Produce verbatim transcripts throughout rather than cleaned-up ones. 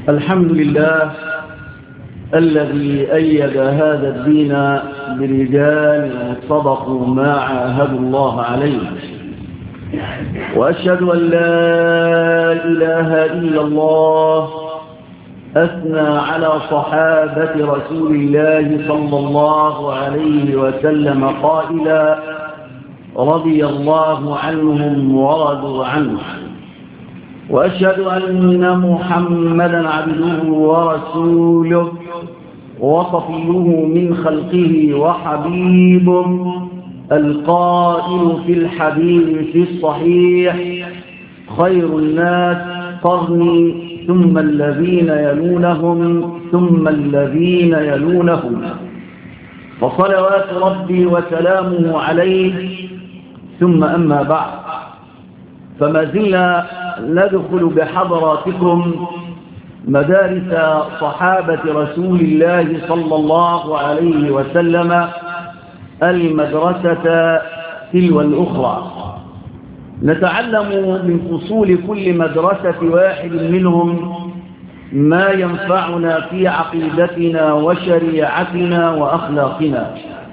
الحمد لله الذي أيد هذا الدين برجال صدقوا ما عاهدوا الله عليه، وأشهد أن لا إله إلا الله أثنى على صحابة رسول الله صلى الله عليه وسلم قائلا: رضي الله عنهم ورضوا عنه. وأشهد أن محمدا عبده ورسوله وصفيه من خلقه وحبيبه، القائل في الحديث الصحيح: خير الناس قرني ثم الذين يلونهم ثم الذين يلونهم، فصلوات ربي وسلامه عليه. ثم أما بعد، فما زلنا ندخل بحضراتكم مدارس صحابة رسول الله صلى الله عليه وسلم، المدرسة تلو الأخرى. نتعلم من فصول كل مدرسة واحد منهم ما ينفعنا في عقيدتنا وشريعتنا وأخلاقنا.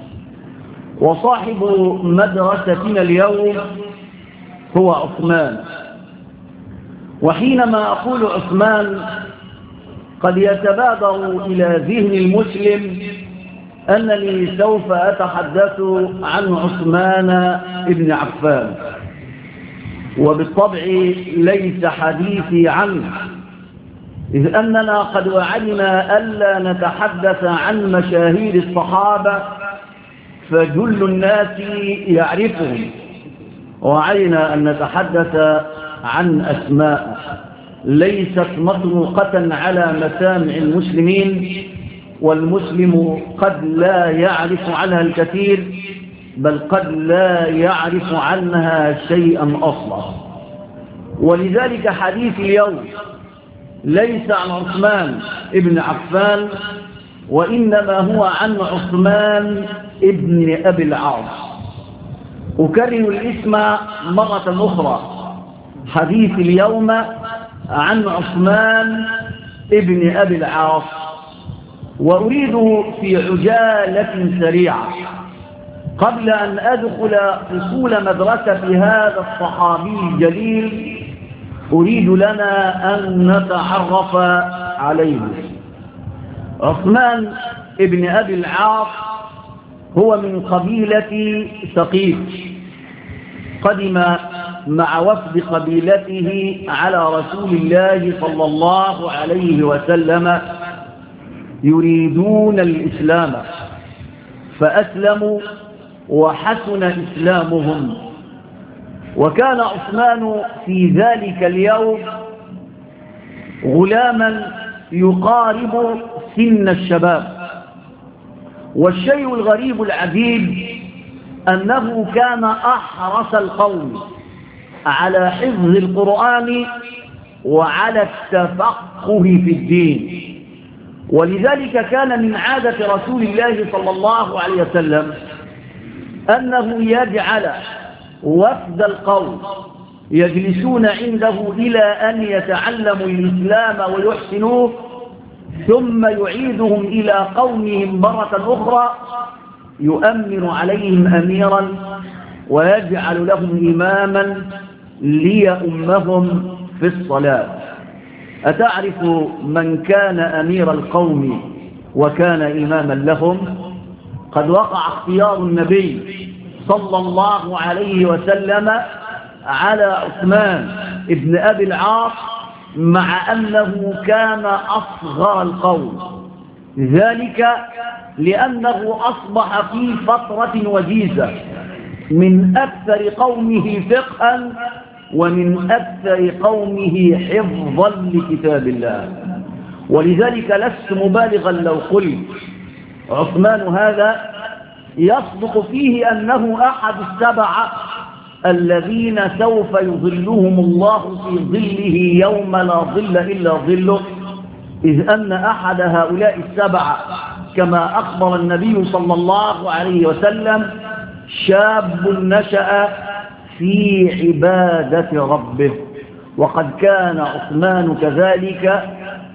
وصاحب مدرستنا اليوم هو عثمان. وحينما أقول عثمان قد يتبادر إلى ذهن المسلم أنني سوف أتحدث عن عثمان بن عفان، وبالطبع ليس حديثي عنه، إذ أننا قد وعدنا ألا نتحدث عن مشاهير الصحابة فجل الناس يعرفهم، وعلينا أن نتحدث عن أسماء ليست مطروقة على مسامع المسلمين، والمسلم قد لا يعرف عنها الكثير، بل قد لا يعرف عنها شيئا أصلا. ولذلك حديث اليوم ليس عن عثمان ابن عفان، وإنما هو عن عثمان ابن أبي العاص. أكرر الاسم مرة أخرى، حديث اليوم عن عثمان ابن أبي العاص. وأريد في عجالة سريعة قبل أن أدخل فصول مدرسة هذا الصحابي الجليل، أريد لنا أن نتعرف عليه. عثمان ابن أبي العاص هو من قبيلة ثقيف، قدم مع وفد قبيلته على رسول الله صلى الله عليه وسلم يريدون الإسلام، فأسلموا وحسن إسلامهم. وكان عثمان في ذلك اليوم غلاما يقارب سن الشباب. والشيء الغريب العجيب أنه كان أحرص القوم على حفظ القرآن وعلى التفقه في الدين. ولذلك كان من عادة رسول الله صلى الله عليه وسلم أنه يجعل وفد القوم يجلسون عنده إلى أن يتعلموا الإسلام ويحسنوه، ثم يعيدهم إلى قومهم مرة أخرى، يؤمن عليهم أميرا ويجعل لهم إماما ليؤمهم في الصلاة. أتعرف من كان أمير القوم وكان إماما لهم؟ قد وقع اختيار النبي صلى الله عليه وسلم على عثمان ابن أبي العاص، مع أنه كان أصغر القوم، ذلك لأنه أصبح في فترة وجيزة من أكثر قومه فقها ومن أكثر قومه حفظا لكتاب الله. ولذلك لست مبالغا لو قلت عثمان هذا يصدق فيه أنه أحد السبعة الذين سوف يظلهم الله في ظله يوم لا ظل إلا ظله، إذ أن أحد هؤلاء السبعة كما أخبر النبي صلى الله عليه وسلم شاب نشأ في عبادة ربه. وقد كان عثمان كذلك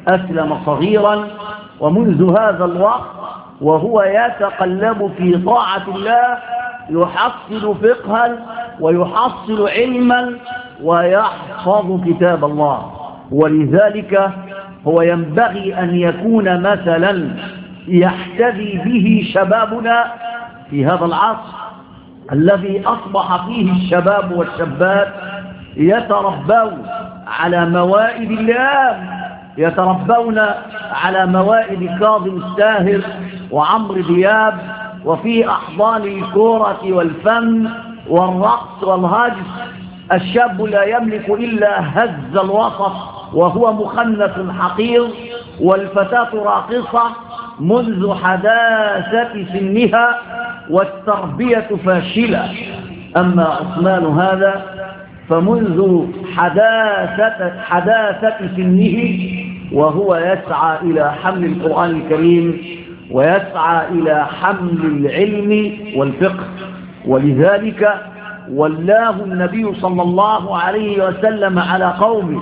أسلم صغيرا، ومنذ هذا الوقت وهو يتقلب في طاعة الله، يحصل فقها ويحصل علما ويحفظ كتاب الله. ولذلك هو ينبغي أن يكون مثلا يحتذي به شبابنا في هذا العصر الذي أصبح فيه الشباب والشابات يتربون على موائد الله، يتربون على موائد كاظم الساهر وعمرو دياب، وفي أحضان الكرة والفن والرقص والهجس. الشاب لا يملك إلا هز الوسط وهو مخنث حقير، والفتاة راقصة منذ حداثة سنها والتربية فاشلة. أما عثمان هذا فمنذ حداثة, حداثة سنه وهو يسعى إلى حمل القرآن الكريم ويسعى إلى حمل العلم والفقه. ولذلك ولاه النبي صلى الله عليه وسلم على قومه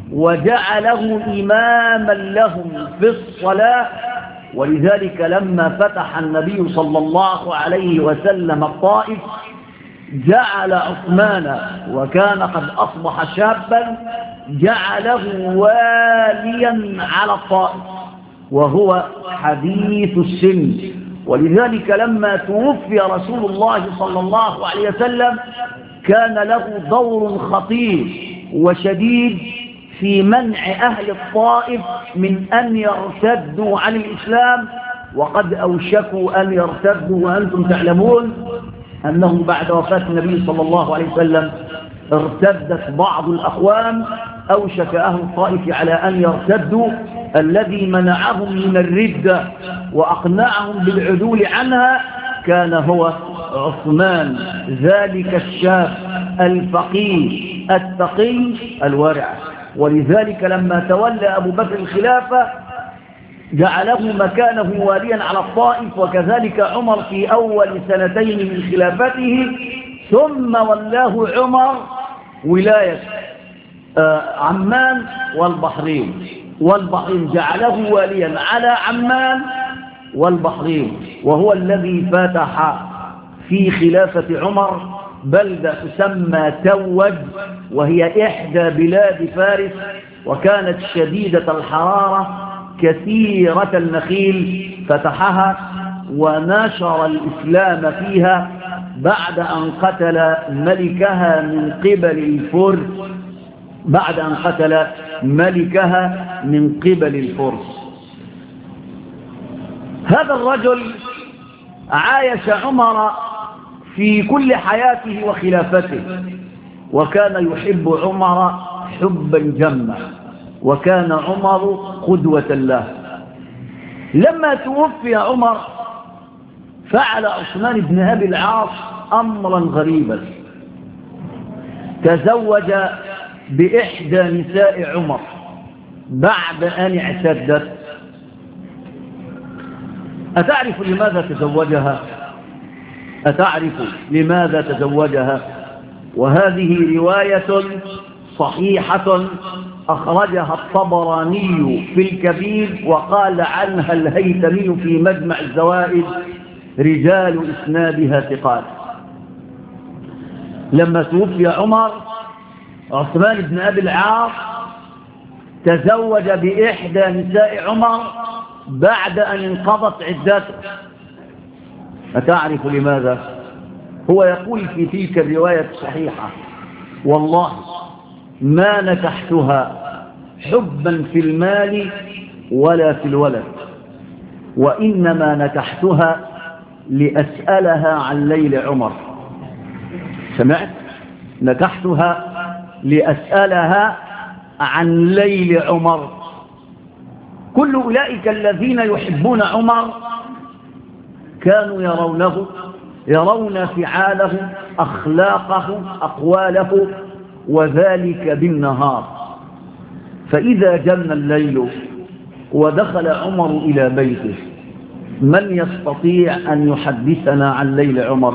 وجعله إماما لهم في الصلاة. ولذلك لما فتح النبي صلى الله عليه وسلم الطائف جعل عثمان، وكان قد أصبح شابا، جعله واليا على الطائف وهو حديث السن. ولذلك لما توفي رسول الله صلى الله عليه وسلم كان له دور خطير وشديد في منع أهل الطائف من أن يرتدوا عن الإسلام، وقد أوشكوا أن يرتدوا. وأنتم تعلمون أنه بعد وفاة النبي صلى الله عليه وسلم ارتدت بعض الأقوام، أوشك أهل الطائف على أن يرتدوا. الذي منعهم من الردة وأقنعهم بالعدول عنها كان هو عثمان، ذلك الشاب الفقيه التقي الورع. ولذلك لما تولى أبو بكر الخلافة جعله مكانه واليا على الطائف، وكذلك عمر في أول سنتين من خلافته، ثم ولاه عمر ولاية عمان والبحرين والبحرين جعله واليا على عمان والبحرين، وهو الذي فتح في خلافة عمر بلدة تسمى توج، وهي إحدى بلاد فارس، وكانت شديدة الحرارة كثيرة النخيل، فتحها ونشر الإسلام فيها بعد أن قتل ملكها من قبل الفرس بعد أن قتل ملكها من قبل الفرس. هذا الرجل عايش عمر في كل حياته وخلافته، وكان يحب عمر حبا جما، وكان عمر قدوة له. لما توفي عمر فعل عثمان بن أبي العاص أمرا غريبا، تزوج بإحدى نساء عمر بعد أن اعتدت. أتعرف لماذا تزوجها؟ أتعرف لماذا تزوجها؟ وهذه رواية صحيحة أخرجها الطبراني في الكبير، وقال عنها الهيثمي في مجمع الزوائد رجال إسنادها ثقات. لما توفي عمر عثمان بن أبي العاص تزوج بإحدى نساء عمر بعد أن انقضت عدته. أتعرف لماذا؟ هو يقول في تلك الرواية الصحيحة: والله ما نكحتها حبا في المال ولا في الولد، وإنما نكحتها لأسألها عن ليل عمر. سمعت؟ نكحتها لأسألها عن ليل عمر. كل أولئك الذين يحبون عمر كانوا يرونه يرون فعاله، أخلاقه، أقواله، وذلك بالنهار. فإذا جن الليل ودخل عمر إلى بيته، من يستطيع أن يحدثنا عن ليل عمر؟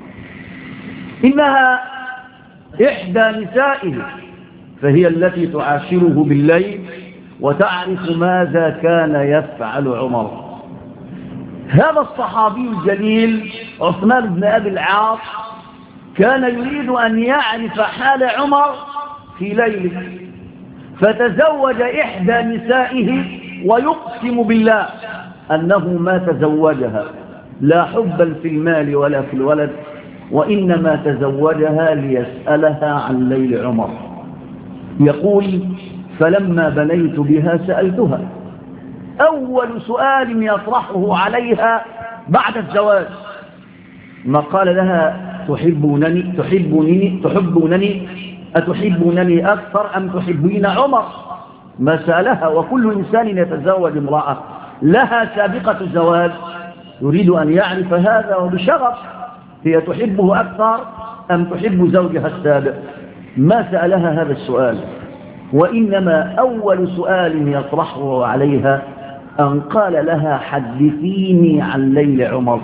إنها إحدى نسائه، فهي التي تعاشره بالليل وتعرف ماذا كان يفعل عمر. هذا الصحابي الجليل عثمان بن أبي العاص كان يريد أن يعرف حال عمر في ليله، فتزوج إحدى نسائه ويقسم بالله أنه ما تزوجها لا حبا في المال ولا في الولد، وإنما تزوجها ليسألها عن ليل عمر. يقول: فلما بليت بها سألتها، أول سؤال يطرحه عليها بعد الزواج ما قال لها: تحبونني تحبونني تحبونني أتحبونني أكثر أم تحبين عمر؟ ما سألها، وكل إنسان يتزوج امرأة لها سابقة زواج يريد أن يعرف هذا وبشغف، هي تحبه أكثر أم تحب زوجها السابق؟ ما سألها هذا السؤال، وإنما أول سؤال يطرحه عليها أن قال لها: حدثيني عن ليل عمر.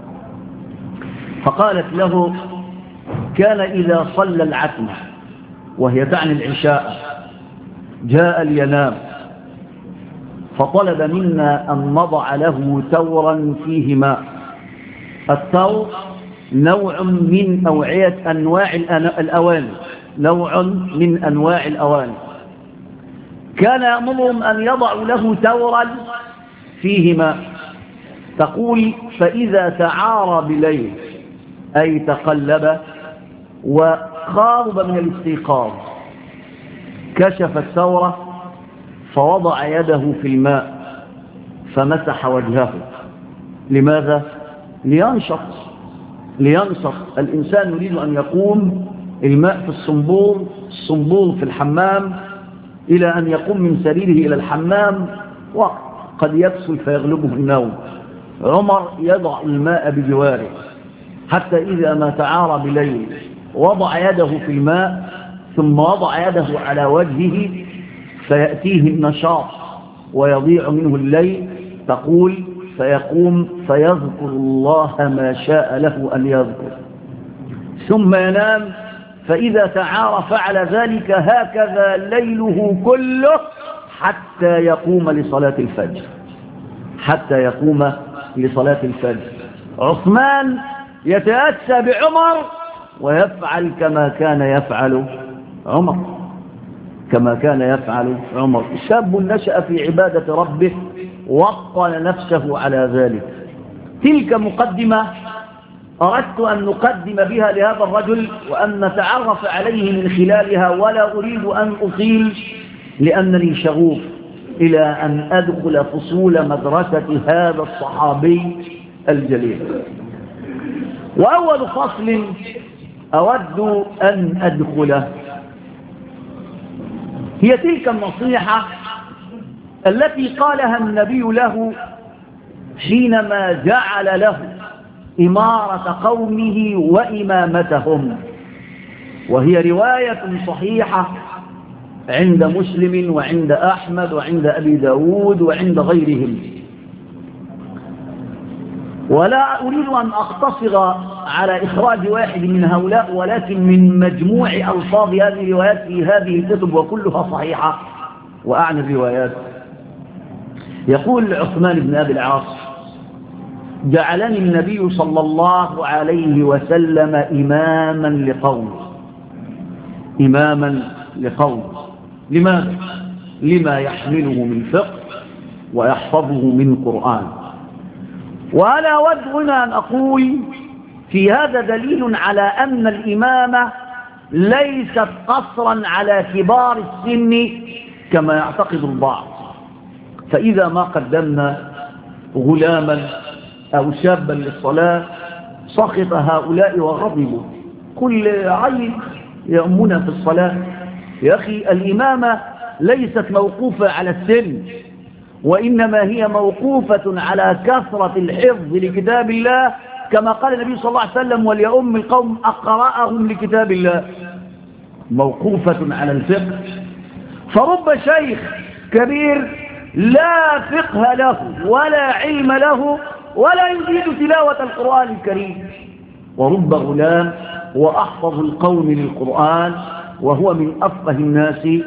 فقالت له: كان إذا صلى العتمة، وهي تعني العشاء، جاء لينام، فطلب منا أن نضع له تورا فيه ماء. التور نوع من أوعية أنواع الأواني، نوع من أنواع الأواني. كان يأمرهم أن يضعوا له تورا فيه ماء. تقول: فإذا تعارى بليل، أي تقلب وقارب من الاستيقاظ، كشف الثورة فوضع يده في الماء فمسح وجهه. لماذا؟ لينشط لينشط الإنسان يريد أن يقوم، الماء في الصنبور، الصنبور في الحمام، إلى أن يقوم من سريره إلى الحمام وقد يكسل فيغلبه النوم. عمر يضع الماء بجواره حتى إذا ما تعارى بليل وضع يده في الماء، ثم وضع يده على وجهه فيأتيه النشاط ويضيع منه الليل. تقول: فيقوم فيذكر الله ما شاء له أن يذكر، ثم ينام. فإذا تعارى فعل ذلك هكذا ليله كله حتى يقوم لصلاة الفجر حتى يقوم لصلاة الفجر. عثمان يتأسى بعمر ويفعل كما كان يفعل عمر كما كان يفعل عمر. شاب نشأ في عبادة ربه وطن نفسه على ذلك. تلك مقدمة أردت أن نقدم بها لهذا الرجل وأن نتعرف عليه من خلالها، ولا أريد أن أطيل لأنني شغوف إلى أن أدخل فصول مدرسة هذا الصحابي الجليل. وأول فصل أود أن أدخله هي تلك النصيحة التي قالها النبي له حينما جعل له إمارة قومه وإمامتهم، وهي رواية صحيحة عند مسلم وعند أحمد وعند أبي داود وعند غيرهم. ولا أريد أن أقتصر على إخراج واحد من هؤلاء، ولكن من مجموع ألفاظ هذه الروايات في هذه الكتب وكلها صحيحة، وأعني الروايات. يقول عثمان بن أبي العاص: جعلني النبي صلى الله عليه وسلم إماما لقوم إماما لقوم لماذا؟ لما يحمله من فقه ويحفظه من قرآن. وأنا أود هنا أن أقول في هذا دليل على أن الإمامة ليست قصرا على كبار السن كما يعتقد البعض. فإذا ما قدمنا غلاما أو شابا للصلاة سخط هؤلاء وغضبوا: كل عين يأمنا في الصلاة. يا أخي، الإمامة ليست موقوفة على السن، وإنما هي موقوفة على كثرة الحفظ لكتاب الله، كما قال النبي صلى الله عليه وسلم: وليؤم القوم أقرأهم لكتاب الله. موقوفة على الفقه. فرب شيخ كبير لا فقه له ولا علم له ولا يجيد تلاوة القرآن الكريم، ورب غلام وأحفظ القوم للقرآن وهو من أفقه الناس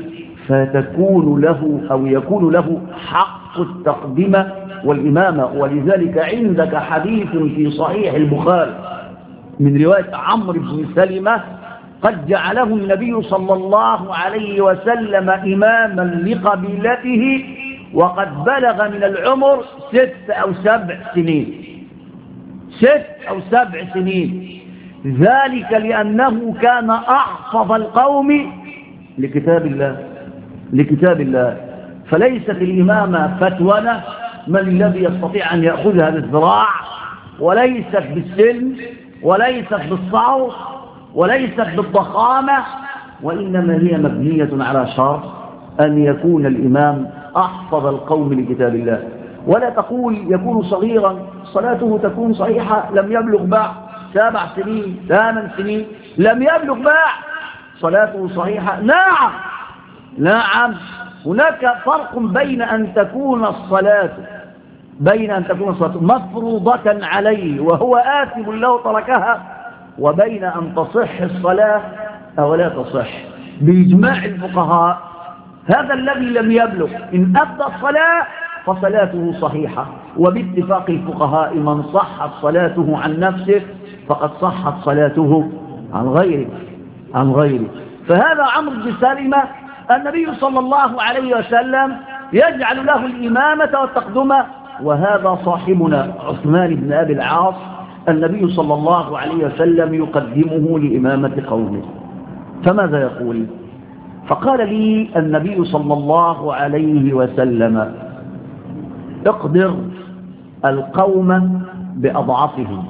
فتكون له أو يكون له حق التقدمة والإمامة. ولذلك عندك حديث في صحيح البخاري من رواية عمرو بن سلمة قد جعله النبي صلى الله عليه وسلم إماما لقبيلته وقد بلغ من العمر ست أو سبع سنين ست أو سبع سنين ذلك لأنه كان أحفظ القوم لكتاب الله لكتاب الله. فليست الإمامة فتوى من الذي يستطيع أن يأخذها بالذراع، وليست بالسن، وليست بالصوت، وليست بالضخامة، وإنما هي مبنية على شرط أن يكون الإمام أحفظ القوم لكتاب الله. ولا تقول يكون صغيرا صلاته تكون صحيحة لم يبلغ بعد سبع سنين ثمان سنين لم يبلغ بعد صلاته صحيحة. نعم نعم هناك فرق بين أن تكون الصلاة بين أن تكون الصلاة مفروضة عليه وهو آثم لو تركها، وبين أن تصح الصلاة أو لا تصح بإجماع الفقهاء. هذا الذي لم يبلغ إن أدى الصلاة فصلاته صحيحة، وباتفاق الفقهاء من صحت صلاته عن نفسه فقد صحت صلاته عن غيره عن غيره. فهذا عمرو بن سلمة النبي صلى الله عليه وسلم يجعل له الإمامة والتقدمة. وهذا صاحبنا عثمان بن أبي العاص النبي صلى الله عليه وسلم يقدمه لإمامة قومه. فماذا يقول؟ فقال لي النبي صلى الله عليه وسلم اقدر القوم بأضعفهم.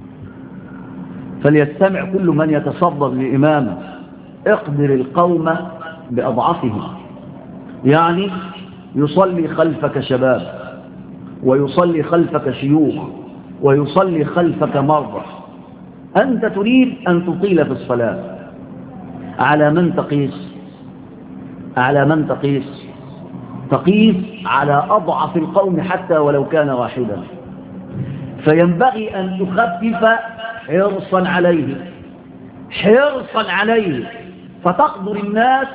فليستمع كل من يتصدر للإمامة. اقدر القوم بأضعفهم، يعني يصلي خلفك شباب، ويصلي خلفك شيوخ، ويصلي خلفك مرضى. أنت تريد أن تطيل في الصلاة، على من تقيس؟ على من تقيس؟ تقيس على أضعف القوم حتى ولو كان واحدا. فينبغي أن تخفف حرصا عليه حرصا عليه فتقدر الناس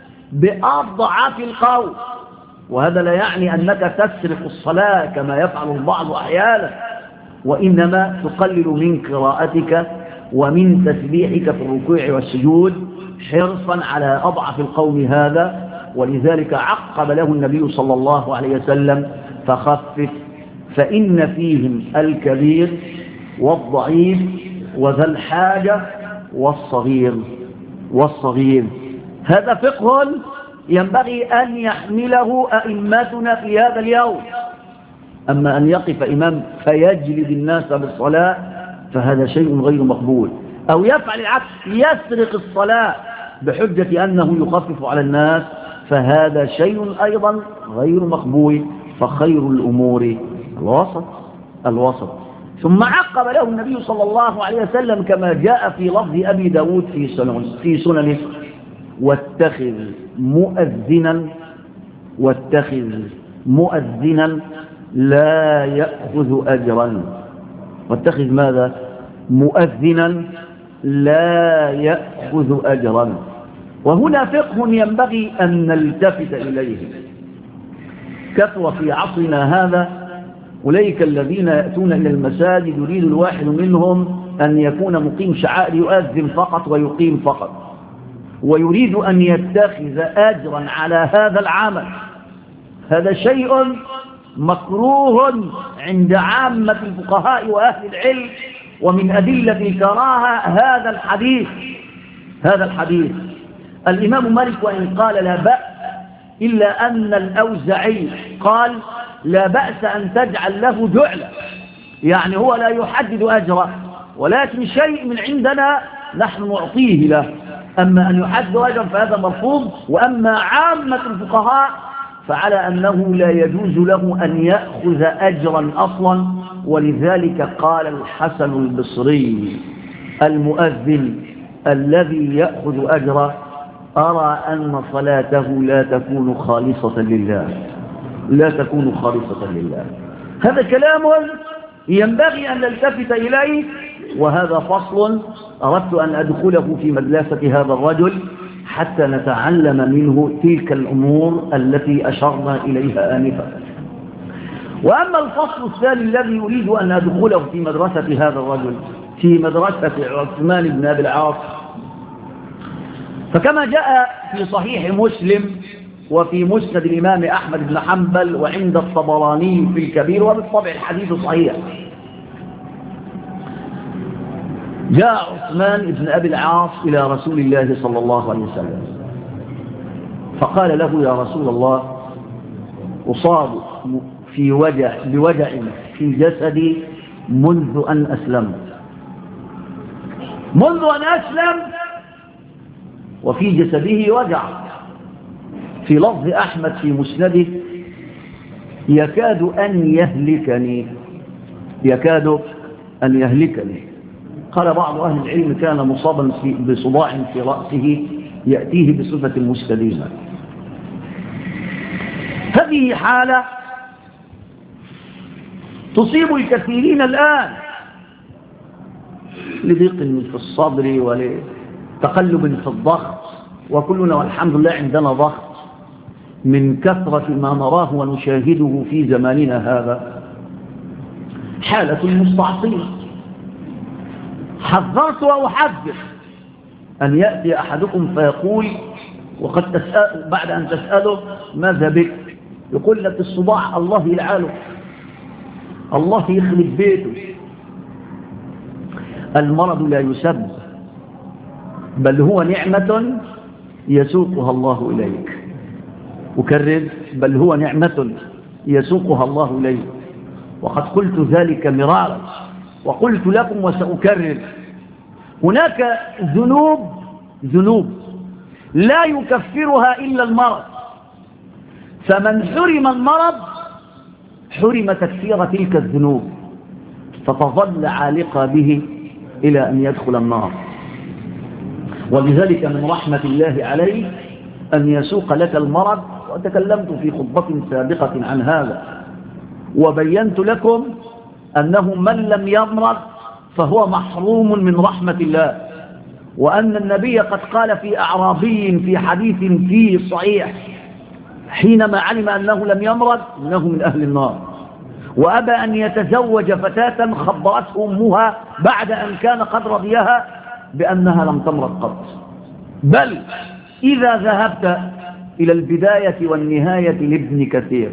بأضعف القوم. وهذا لا يعني أنك تسرق الصلاة كما يفعل البعض أحيانا، وإنما تقلل من قراءتك ومن تسبيحك في الركوع والسجود حرصا على أضعف القوم هذا. ولذلك عقب له النبي صلى الله عليه وسلم فخفف، فإن فيهم الكبير والضعيف وذا الحاجة والصغير والصغير. هذا فقه ينبغي أن يحمله أئمتنا في هذا اليوم. أما أن يقف إمام فيجلد الناس بالصلاة فهذا شيء غير مقبول، أو يفعل العكس يسرق الصلاة بحجة أنه يخفف على الناس فهذا شيء أيضا غير مقبول. فخير الأمور الوسط الوسط. ثم عقب له النبي صلى الله عليه وسلم كما جاء في لفظ أبي داود في سنن في سننه واتخذ مؤذنا واتخذ مؤذنا لا يأخذ أجرا. واتخذ ماذا؟ مؤذنا لا يأخذ أجرا. وهنا فقه ينبغي أن نلتفت إليه. كثر في عصرنا هذا أولئك الذين يأتون إلى المساجد يريد الواحد منهم أن يكون مقيم شعائر يؤذن فقط ويقيم فقط، ويريد أن يتخذ أجرا على هذا العمل. هذا شيء مكروه عند عامة الفقهاء وأهل العلم. ومن أدلة الكراهة هذا الحديث هذا الحديث الإمام مالك وإن قال لا بأس، إلا أن الأوزعي قال لا بأس أن تجعل له جعلا، يعني هو لا يحدد أجره ولكن شيء من عندنا نحن نعطيه له. أما أن يحدد أجرا فهذا مرفوض. وأما عامة الفقهاء فعلى أنه لا يجوز له أن يأخذ أجرا أصلا. ولذلك قال الحسن البصري المؤذن الذي يأخذ أجرا أرى أن صلاته لا تكون خالصة لله لا تكون خالصة لله. هذا كلام ينبغي أن نلتفت إليه. وهذا فصل أردت أن أدخله في مجلسة هذا الرجل حتى نتعلم منه تلك الأمور التي أشرنا إليها آنفا. وأما الفصل الثاني الذي يريد أن أدخله في مدرسة هذا الرجل، في مدرسة عثمان بن أبي العاص، فكما جاء في صحيح مسلم وفي مسند الإمام أحمد بن حنبل وعند الطبراني في الكبير، وبالطبع الحديث صحيح، جاء عثمان بن أبي العاص إلى رسول الله صلى الله عليه وسلم فقال له: يا رسول الله، أصاب في وجع بوجع في جسدي منذ أن أسلمت. منذ أن أسلم وفي جسده وجع. في لفظ أحمد في مسنده: يكاد أن يهلكني، يكاد أن يهلكني. قال بعض أهل العلم: كان مصابا بصداع في رأسه يأتيه بصفة المستديمة. هذه حالة تصيب الكثيرين الآن لضيق في الصدر ولتقلب في الضغط، وكلنا والحمد لله عندنا ضغط من كثرة ما نراه ونشاهده في زماننا هذا. حالة مستعصية. حذرت وأحذر أن يأتي أحدكم فيقول، وقد تسأل بعد أن تسأله: ماذا بك؟ يقول لك: الصداع. الله يلعاله، الله يخلق بيته. المرض لا يسب، بل هو نعمة يسوقها الله إليك. أكرر: بل هو نعمة يسوقها الله إليك. وقد قلت ذلك مرارا وقلت لكم وسأكرر: هناك ذنوب ذنوب لا يكفرها إلا المرض، فمن حرم المرض حرم تكفير تلك الذنوب، فتظل عالقة به إلى أن يدخل النار. ولذلك من رحمة الله عليه أن يسوق لك المرض. وتكلمت في خطبة سابقة عن هذا، وبينت لكم أنه من لم يمرض فهو محروم من رحمة الله، وأن النبي قد قال في أعرابي في حديث فيه صحيح حينما علم أنه لم يمرض: إنه من أهل النار. وأبى أن يتزوج فتاة خبرته أمها بعد أن كان قد رضيها بأنها لم تمرض قط. بل إذا ذهبت إلى البداية والنهاية لابن كثير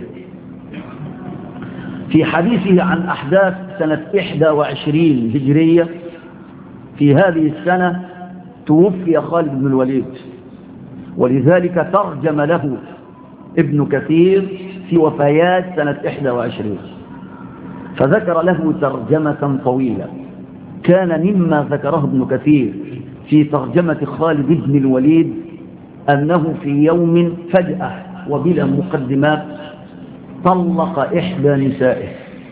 في حديثه عن أحداث سنة إحدى وعشرين هجرية، في هذه السنة توفي خالد بن الوليد، ولذلك ترجم له ابن كثير في وفيات سنة إحدى وعشرين، فذكر له ترجمة طويلة. كان مما ذكره ابن كثير في ترجمة خالد بن الوليد أنه في يوم فجأة وبلا مقدمات طلق إحدى نسائه،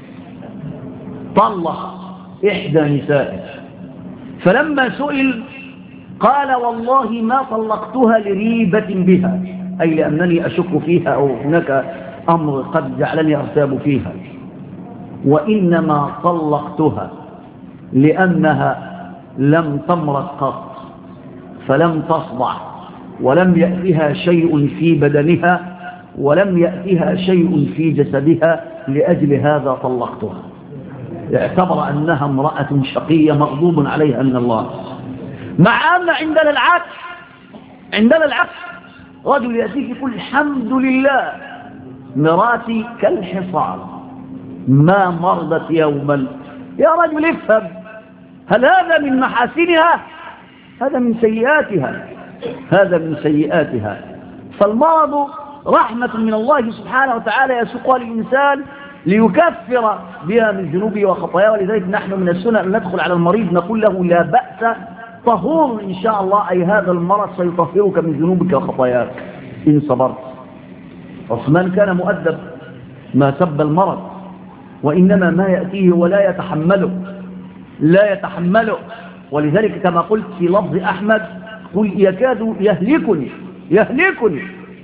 طلق إحدى نسائه. فلما سئل قال: والله ما طلقتها لريبة بها، أي لأنني أشك فيها أو هناك أمر قد جعلني أرتاب فيها، وإنما طلقتها لأنها لم تمرض قط، فلم تصدع، ولم يأتها شيء في بدنها، ولم يأتها شيء في جسدها، لأجل هذا طلقتها. اعتبر أنها امرأة شقية مغضوب عليها من الله. مع أن عندنا العكس، عندنا العكس، رجل يأتيك يقول: الحمد لله مراتي كالحصار ما مرضت يوما. يا رجل افهم، هل هذا من محاسنها؟ هذا من سيئاتها، هذا من سيئاتها. فالمرض رحمة من الله سبحانه وتعالى يسوقها للإنسان ليكفر بها من ذنوبه وخطاياه. ولذلك نحن من السنة أن ندخل على المريض نقول له: لا بأس، طهور إن شاء الله، أي هذا المرض سيطهرك من ذنوبك وخطاياك إن صبرت. عثمان كان مؤدب، ما سب المرض، وإنما ما يأتيه ولا يتحمله، لا يتحمله. ولذلك كما قلت في لفظ أحمد: قل يكاد يهلكني يهلكني.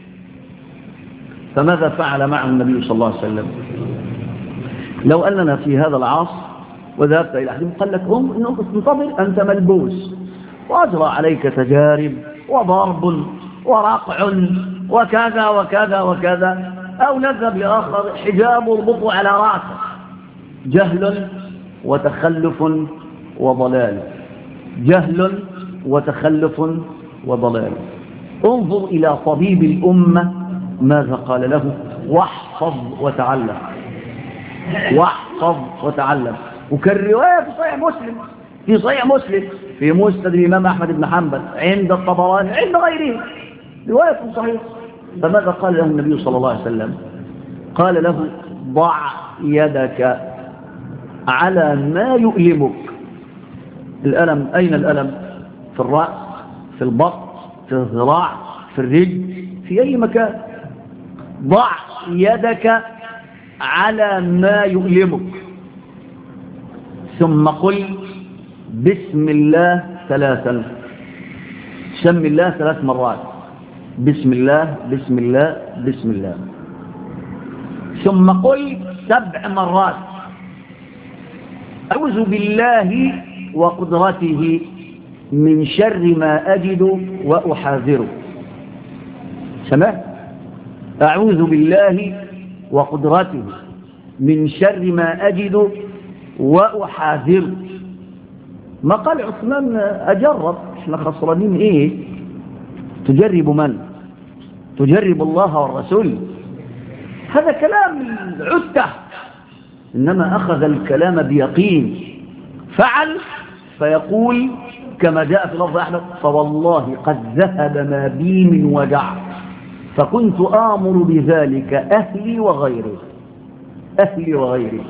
فماذا فعل معه النبي صلى الله عليه وسلم؟ لو أننا في هذا العصر وذهبت إلى أحدهم قال لك: هم انتظر، أنت ملبوس، وأجرى عليك تجارب وضرب ورقع وكذا وكذا وكذا، أو نذهب لآخر حجاب اربطه على رأسه. جهل وتخلف وضلال، جهل وتخلف وضلال. انظر إلى طبيب الأمة ماذا قال له: واحفظ وتعلم، واحفظ وتعلم. وكالرواية في صحيح مسلم، في صحيح مسلم في مسند الإمام أحمد بن حنبل عند الطبراني عند غيره، رواية صحيح. فماذا قال له النبي صلى الله عليه وسلم؟ قال له: ضع يدك على ما يؤلمك. الألم أين الألم؟ في الرأس، في البطن، في الذراع، في الرجل، في أي مكان. ضع يدك على ما يؤلمك ثم قل بسم الله ثلاثا. سم الله ثلاث مرات، بسم الله بسم الله بسم الله. ثم قل سبع مرات أعوذ بالله وقدرته من شر ما أجد وأحاذره. سمعت؟ أعوذ بالله وقدرته من شر ما أجد وأحاذره. ما قال عثمان أجرب، احنا خسرانين ايه؟ تجرب من؟ تجرب الله والرسول؟ هذا كلام العتة. إنما أخذ الكلام بيقين، فعل فيقول كما جاء في لفظ أحمد: فوالله قد ذهب ما بي من وجع فكنت آمر بذلك أهلي وغيري، أهلي وغيري.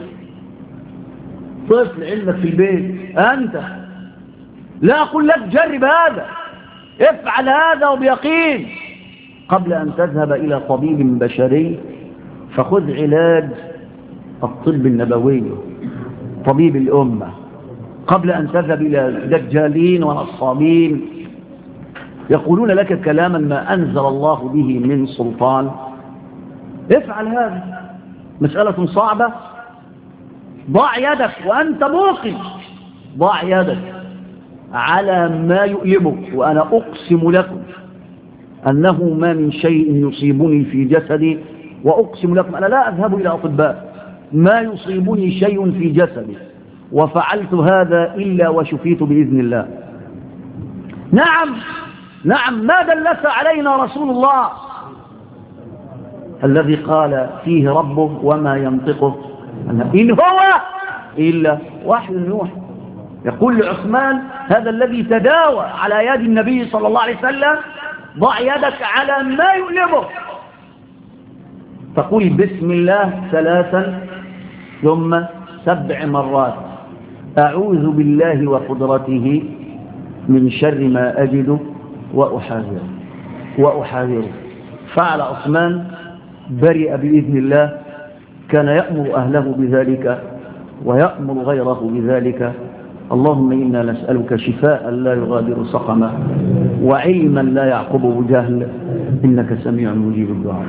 طفل عندك في البيت أنت، لا أقول لك جرب هذا، افعل هذا وبيقين قبل أن تذهب إلى طبيب بشري. فخذ علاج الطب النبوي، طبيب الأمة، قبل أن تذهب إلى دجالين ونصابين يقولون لك كلاما ما أنزل الله به من سلطان. افعل هذا. مسألة صعبة. ضع يدك وأنت موقن، ضع يدك على ما يؤلمك. وأنا أقسم لكم أنه ما من شيء يصيبني في جسدي، وأقسم لكم أنا لا أذهب إلى أطباء، ما يصيبني شيء في جسدي وفعلت هذا إلا وشفيت بإذن الله. نعم نعم، ما دلس علينا رسول الله الذي قال فيه ربه: وما ينطقه إن هو إلا وحي يوحى. يقول لعثمان هذا الذي تداوى على يد النبي صلى الله عليه وسلم: ضع يدك على ما يؤلمك، تقول بسم الله ثلاثا ثم سبع مرات أعوذ بالله وقدرته من شر ما أجد وأحاذره وأحاذره. فعل عثمان، برئ بإذن الله، كان يأمر أهله بذلك ويأمر غيره بذلك. اللهم إنا نسألك شفاء لا يغادر سقما وعلما لا يعقبه جهل، إنك سميع مجيب الدعاء.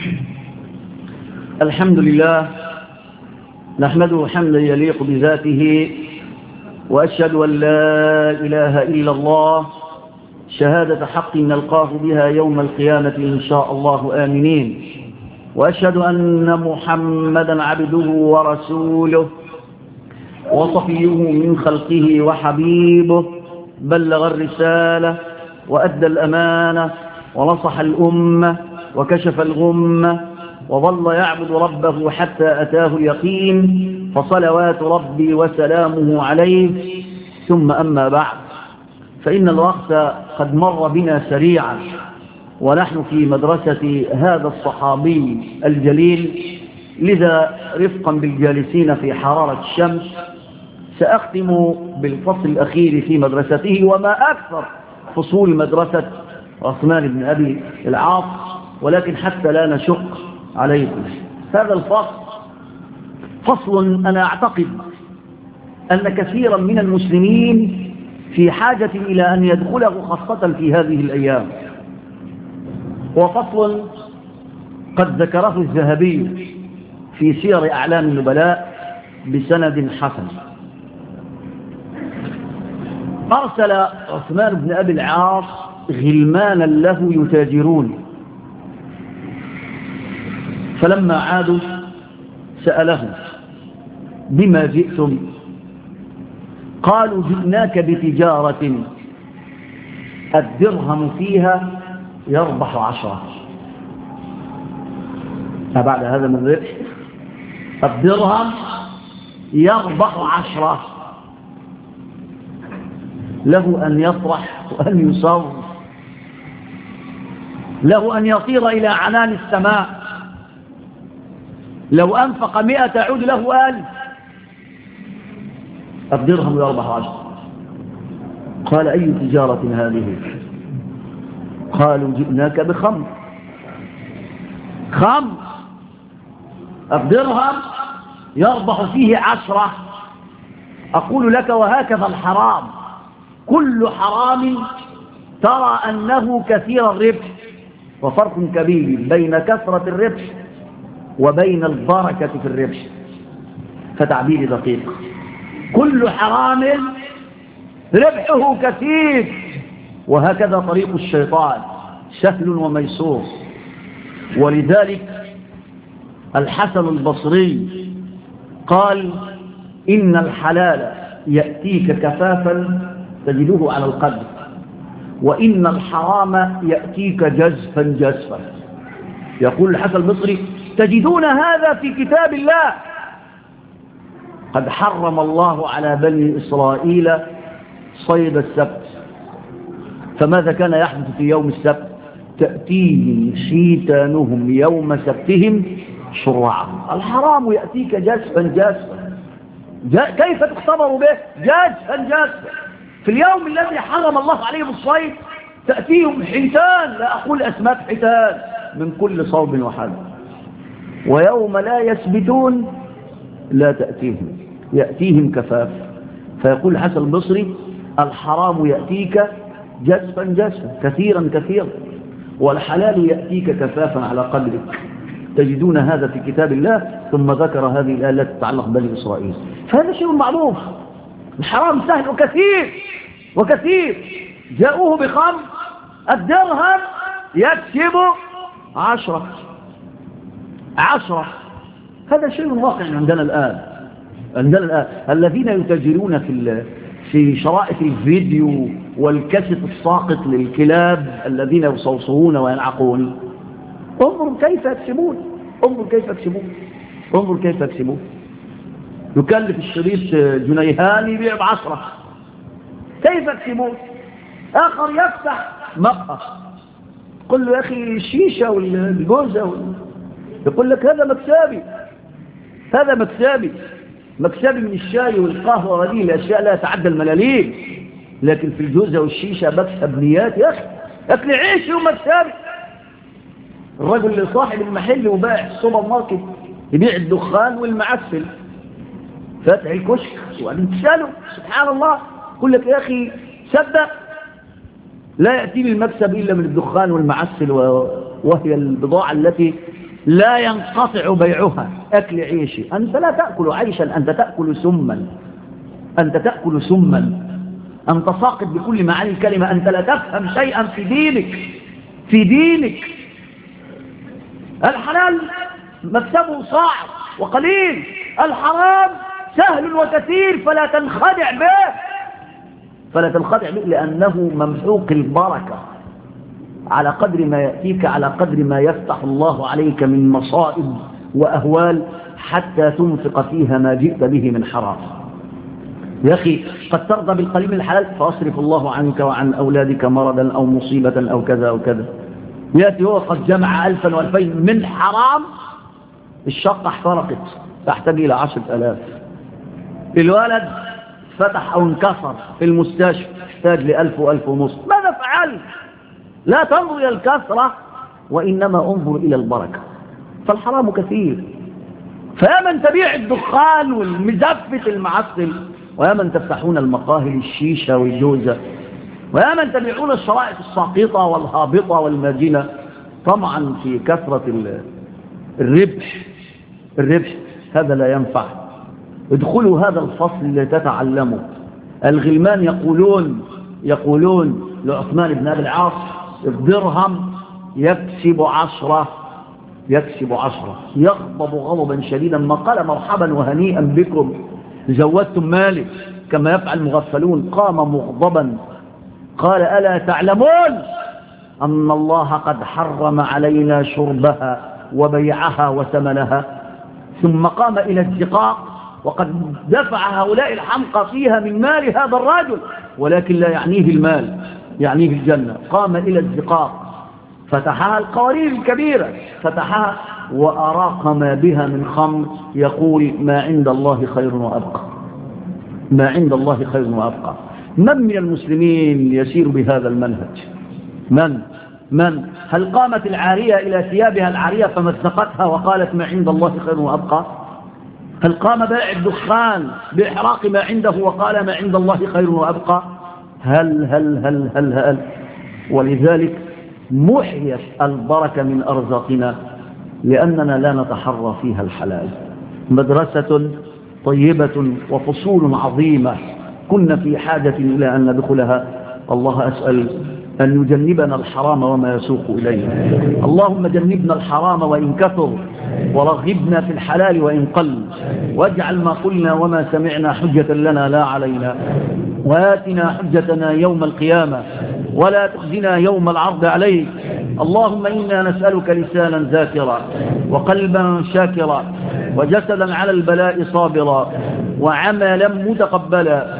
الحمد لله نحمده حمدا يليق بذاته، وأشهد أن لا إله إلا الله شهادة حق نلقاه بها يوم القيامة إن شاء الله آمنين. وأشهد أن محمدا عبده ورسوله وصفيه من خلقه وحبيبه، بلغ الرسالة وأدى الأمانة ونصح الأمة وكشف الغمة، وظل يعبد ربه حتى أتاه اليقين، فصلوات ربي وسلامه عليه. ثم أما بعد، فإن الوقت قد مر بنا سريعا، ونحن في مدرسة هذا الصحابي الجليل، لذا رفقا بالجالسين في حرارة الشمس سأختم بالفصل الأخير في مدرسته، وما أكثر فصول مدرسة عثمان بن أبي العاص، ولكن حتى لا نشق عليكم. هذا الفصل فصل أنا أعتقد أن كثيرا من المسلمين في حاجة إلى أن يدخله خاصة في هذه الأيام. وفصل قد ذكره الذهبي في سير أعلام النبلاء بسند حسن. أرسل عثمان بن أبي العاص غلمانا له يتاجرون، فلما عادوا سألهم بما جئتم؟ قالوا جئناك بتجارة الدرهم فيها يربح عشرة. أبعد هذا من الربح؟ الدرهم يربح عشرة، له أن يفرح وأن يصر، له أن يطير إلى عنان السماء، لو أنفق مئة تعود له ألف. الدرهم يربح عشرة. قال أي تجارة هذه؟ قالوا جئناك بخمر. خمر الدرهم يربح فيه عشرة. أقول لك وهكذا الحرام، كل حرام ترى أنه كثير الربح، وفرق كبير بين كثرة الربح وبين البركة في الربح. فتعبير دقيق، كل حرام ربحه كثير، وهكذا طريق الشيطان سهل وميسور. ولذلك الحسن البصري قال إن الحلال يأتيك كفافا تجده على القدر، وإن الحرام يأتيك جزفا جزفا. يقول الحسن البصري تجدون هذا في كتاب الله. قد حرم الله على بني إسرائيل صيد السبت، فماذا كان يحدث في يوم السبت؟ تأتيهم شيطانهم يوم سبتهم شرعا. الحرام يأتيك جزفا جزفا، كيف تختبر به؟ جزفا جزفا. في اليوم الذي حرم الله عليهم الصيد تأتيهم حيتان، لا أقول أسماك، حيتان من كل صوب وحد. ويوم لا يسبتون لا تأتيهم، يأتيهم كفاف. فيقول الحسن البصري الحرام يأتيك جزفا جزفا كثيرا كثيرا، والحلال يأتيك كفافا على قدرك. تجدون هذا في كتاب الله. ثم ذكر هذه الآية التي تتعلق بني إسرائيل. فهذا شيء معروف، الحرام سهل وكثير وكثير. جاءوه بخمر، الدرهم يكسب عشرة عشرة. هذا شيء واقع عندنا الآن. عندنا الآن الذين يتاجرون في في شرائط الفيديو والكاسيت الساقط للكلاب الذين يصوصون وينعقون. انظروا كيف يكسبون، انظروا كيف يكسبون، انظروا كيف يكسبون. يكلف الشريط جنيهان يبيع بعشرة. كيف يكسبون؟ آخر يفتح مقهى، قل له يا أخي الشيشة والجوزة وال... يقول لك هذا مكسبي، هذا مكسبي، مكسبي من الشاي والقهوة وهذه الأشياء لا يتعدى الملاليم، لكن في الجوزة والشيشة بكسب نيات. يا أخي أكل عيشي ومكسبي. الرجل اللي صاحب المحل وبائع السوبر ماركت يبيع الدخان والمعسل، فاتح الكشك وبعدين تسأله سبحان الله يقول لك يا أخي صدق لا يأتي المكسب إلا من الدخان والمعسل، وهي البضاعة التي لا ينقطع بيعها. أكل عيشي، أنت لا تأكل عيشا، أنت تأكل سما، أنت تأكل سما، أنت ساقط بكل معاني الكلمة. أنت لا تفهم شيئا في دينك، في دينك. الحلال مكسبه صعب وقليل، الحرام سهل وكثير، فلا تنخدع به، فلا تنخدع به، لأنه ممحوق البركة. على قدر ما يأتيك، على قدر ما يفتح الله عليك من مصائب وأهوال، حتى تنفق فيها ما جئت به من حرام. يا أخي قد ترضى بالقليل من الحلال فأصرف الله عنك وعن أولادك مرضا أو مصيبة أو كذا أو كذا. يأتي هو قد جمع ألفا وألفين من حرام، الشقة احترقت تحتاج إلى عشرة ألاف. الولد فتح أو انكسر في المستشفى يحتاج لألف وألف ونصف. ماذا فعلت؟ لا تنظر إلى الكثرة وإنما انظر إلى البركة. فالحرام كثير. فيا من تبيع الدخان والمزفت المعسل، ويا من تفتحون المقاهي الشيشة والجوزة، ويا من تبيعون الشرائط الساقطة والهابطة والماجنة، طمعا في كثرة الربح. الربح هذا لا ينفع. ادخلوا هذا الفصل لتتعلموا. الغلمان يقولون يقولون لعثمان بن أبي العاص الدرهم يكسب عشرة يكسب عشرة يغضب غضبا شديدا، ما قال مرحبا وهنيئا بكم زودتم مالك كما يفعل المغفلون، قام مغضبا قال ألا تعلمون أن الله قد حرم علينا شربها وبيعها وثمنها؟ ثم قام إلى الزقاق وقد دفع هؤلاء الحمقى فيها من مال هذا الرجل، ولكن لا يعنيه المال، يعنيه الجنة. قام إلى الزقاق فتحها القوارير الكبيرة، فتحها وأراق ما بها من خمر، يقول ما عند الله خير وأبقى، ما عند الله خير وأبقى. من من المسلمين يسير بهذا المنهج؟ من من هل قامت العارية إلى ثيابها العارية فمزقتها وقالت ما عند الله خير وأبقى؟ هل قام بائع الدخان بإحراق ما عنده وقال ما عند الله خير وأبقى؟ هل هل هل هل هل ولذلك محيت البركة من أرزاقنا لأننا لا نتحرى فيها الحلال. مدرسة طيبة وفصول عظيمة كنا في حاجة إلى أن ندخلها. الله أسأل أن يجنبنا الحرام وما يسوق إليه. اللهم جنبنا الحرام وإن كثر، ورغبنا في الحلال وإن قل، واجعل ما قلنا وما سمعنا حجة لنا لا علينا، وآتنا حجتنا يوم القيامة ولا تخزنا يوم العرض عليك. اللهم إنا نسألك لسانا ذاكرا وقلبا شاكرا وجسدا على البلاء صابرا وعملا متقبلا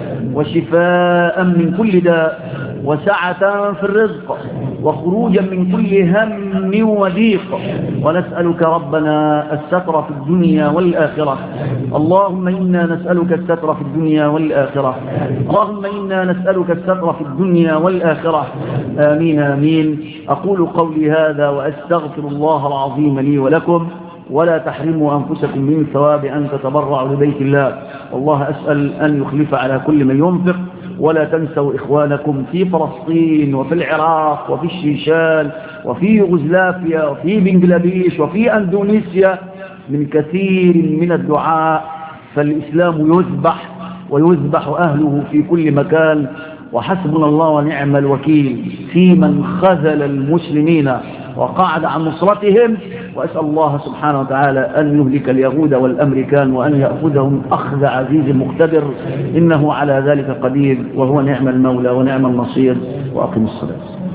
وشفاء من كل داء وسعة في الرزق وخروجا من كل هم وضيق. ونسألك ربنا الستر في الدنيا والآخرة. اللهم إنا نسألك الستر في الدنيا والآخرة. اللهم إنا نسألك الستر في الدنيا والآخرة. آمين آمين. أقول قولي هذا وأستغفر الله العظيم لي ولكم، ولا تحرموا أنفسكم من ثواب أن تتبرعوا لبيت الله. والله أسأل أن يخلف على كل من ينفق. ولا تنسوا إخوانكم في فلسطين وفي العراق وفي الشيشان وفي يوغوسلافيا وفي بنغلاديش وفي أندونيسيا من كثير من الدعاء، فالإسلام يذبح ويذبح أهله في كل مكان، وحسبنا الله ونعم الوكيل في من خذل المسلمين وقعد عن نصرتهم. وأسأل الله سبحانه وتعالى أن يهلك اليهود والأمريكان وأن يأخذهم أخذ عزيز مقتدر، إنه على ذلك قدير وهو نعم المولى ونعم النصير. وأقم الصلاة.